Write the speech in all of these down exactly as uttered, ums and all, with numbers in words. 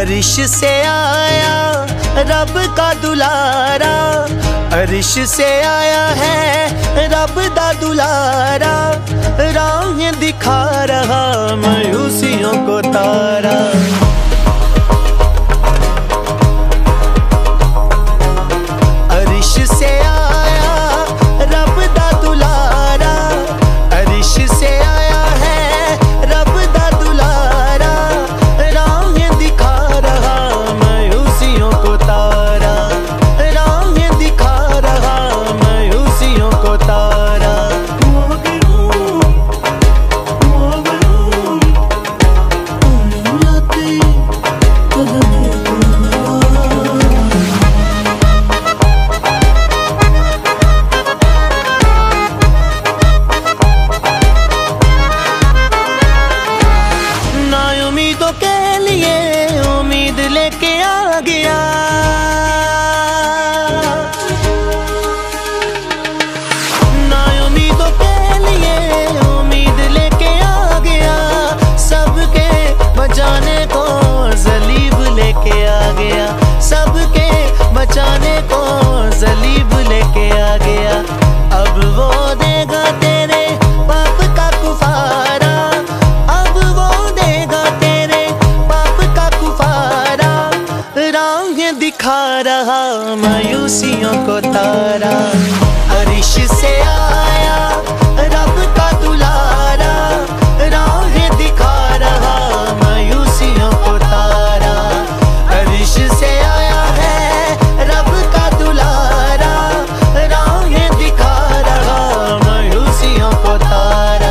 अरिश से आया रब का दुलारा, अरिश से आया है रब दा दुलारा, राहें दिखा रहा मायूसियों को तारा। अरिश से आया रब दा दुलारा, अरिश से आया है रब दा दुलारा, राहें दिखा रहा मायूसियों को तारा, राहें दिखा रहा मायूसियों को तारा। उम्मीदों के लिए उम्मीद लेके आ गया, ना उम्मीदों के लिए उम्मीद लेके आ गया, सबके बचाने को ज़लीब लेके आ गया, सबके बचाने को ज़लीब लेके आ गया। अब वो देगा तेरे पाप का कुफारा, अब वो देगा तेरे पाप का कुफारा, राहें दिखा रहा मायूसियों को तारा। अरिश से आया रब का दुलारा, राहें दिखा रहा मायूसियों को तारा। अरिश से आया है रब का दुलारा, राहें दिखा रहा मायूसियों को तारा।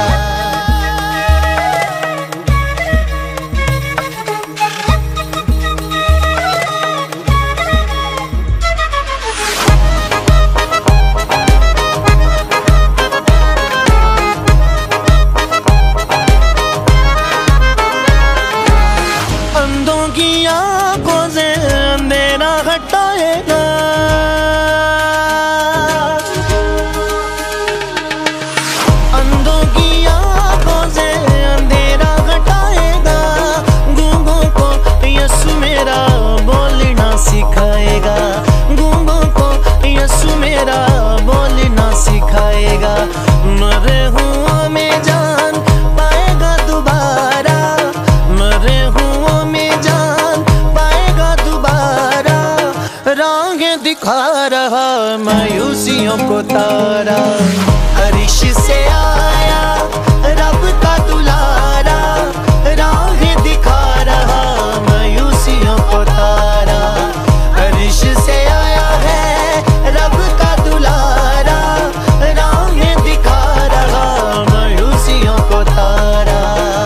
अंधों की आंखों से अंधेरा हटाएगा, अंधों की आंखों से अंधेरा हटाएगा, गूंगों को यीशु मेरा बोलना सिखाएगा, गूंगों को यीशु मेरा बोलना सिखाएगा। मरे हुओं में जान पाएगा दोबारा, मरे हुओं में जान पाएगा दोबारा, राहें दिखा रहा मायूसियों को तारा। अरिश से आया रब का दुलारा, राहें दिखा रहा मायूसियों को तारा। अरिश से आया है रब का दुलारा, राहें दिखा रहा मायूसियों को तारा।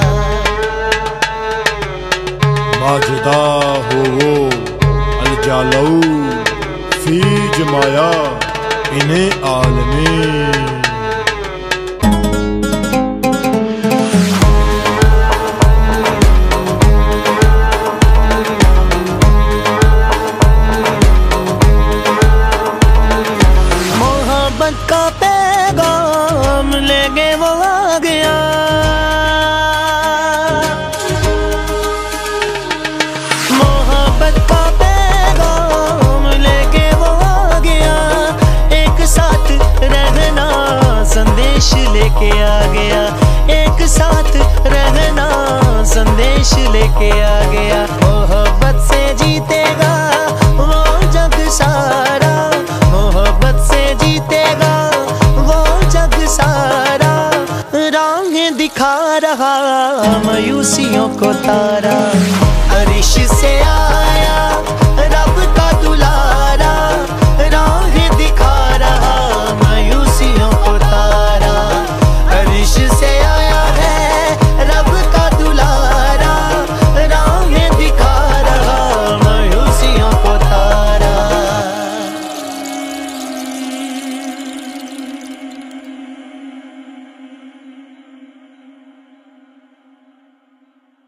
माजिदा हो वो अलजालऊ फी जमाया इन्हें आलमी। मोहब्बत का पैगाम लेके वो आ गया, मोहब्बत का पैगाम लेके वो आ गया, एक साथ रहना संदेश लेके आ गया, एक साथ रहना संदेश लेके आ गया। मोहब्बत से जीतेगा वो जग सारा, मोहब्बत से जीतेगा वो जग सारा, राहें दिखा रहा मायूसियों को तारा। अरिश से आया